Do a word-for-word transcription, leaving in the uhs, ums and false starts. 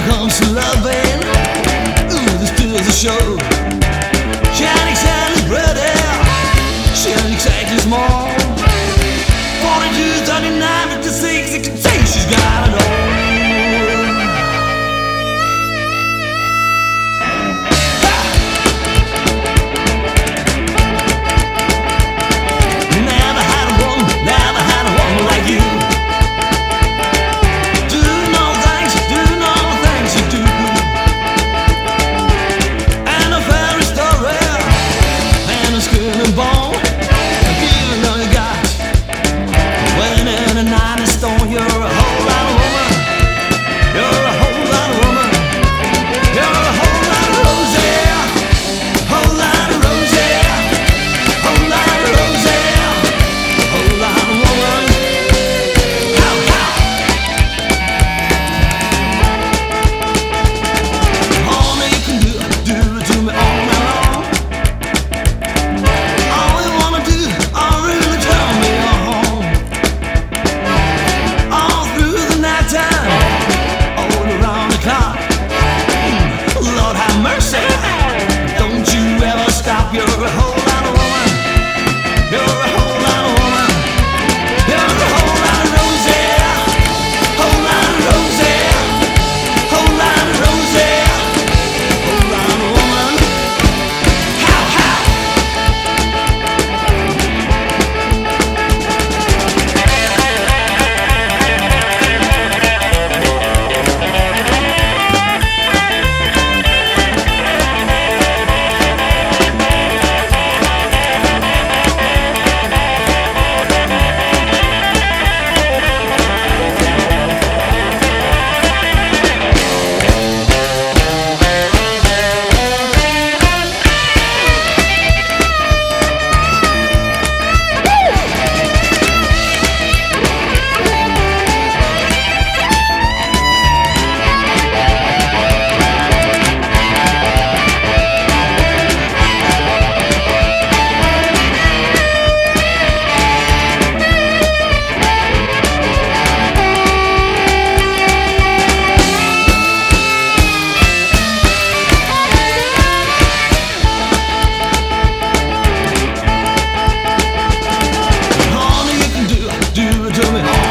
comes to loving, ooh, this is a show. She ain't exactly pretty, she ain't exactly small. forty-two, thirty-nine, fifty-six, you can say she's got it all. Never had a woman, never had a woman like you. Do no things, do no things you do. And a fairy story, and a skin and bone. You know you got when in a ninety stone, you're a whole lot of woman. You're a whole lot of woman. You're a whole lot of rosy. Whole lot of rosy. Whole lot of rosy. Whole lot of woman. How, how? All you can do, do it to me all night long. All you wanna do, all really turn me on. All through the night time, all around the clock. Mm, Lord have mercy, don't you ever stop. You're a whole lot of woman. You're a whole lot of woman. You're a whole lot of rosy. Whole lot of rosy. Whole lot of rosy. Whole lot of woman. How, how? All you can do, do it to me.